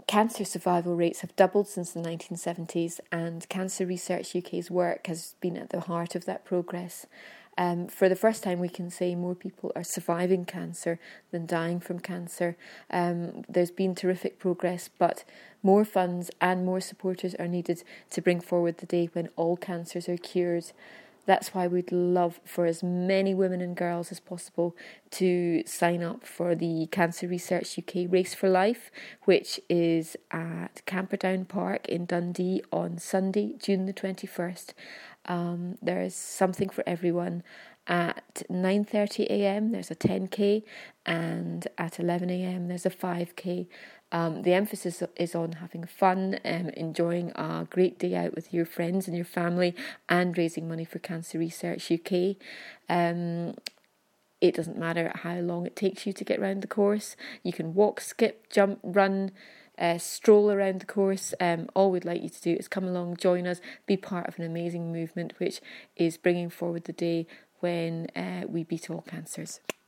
Cancer survival rates have doubled since the 1970s, and Cancer Research UK's work has been at the heart of that progress. For the first time, we can say more people are surviving cancer than dying from cancer. There's been terrific progress, but more funds and more supporters are needed to bring forward the day when all cancers are cured. That's why we'd love for as many women and girls as possible to sign up for the Cancer Research UK Race for Life, which is at Camperdown Park in Dundee on Sunday, June the 21st. There is something for everyone. At 9:30am there's a 10k, and at 11am there's a 5k. The emphasis is on having fun, enjoying a great day out with your friends and your family, and raising money for Cancer Research UK. It doesn't matter how long it takes you to get around the course. You can walk, skip, jump, run, stroll around the course. All we'd like you to do is come along, join us, be part of an amazing movement which is bringing forward the day when we beat all cancers.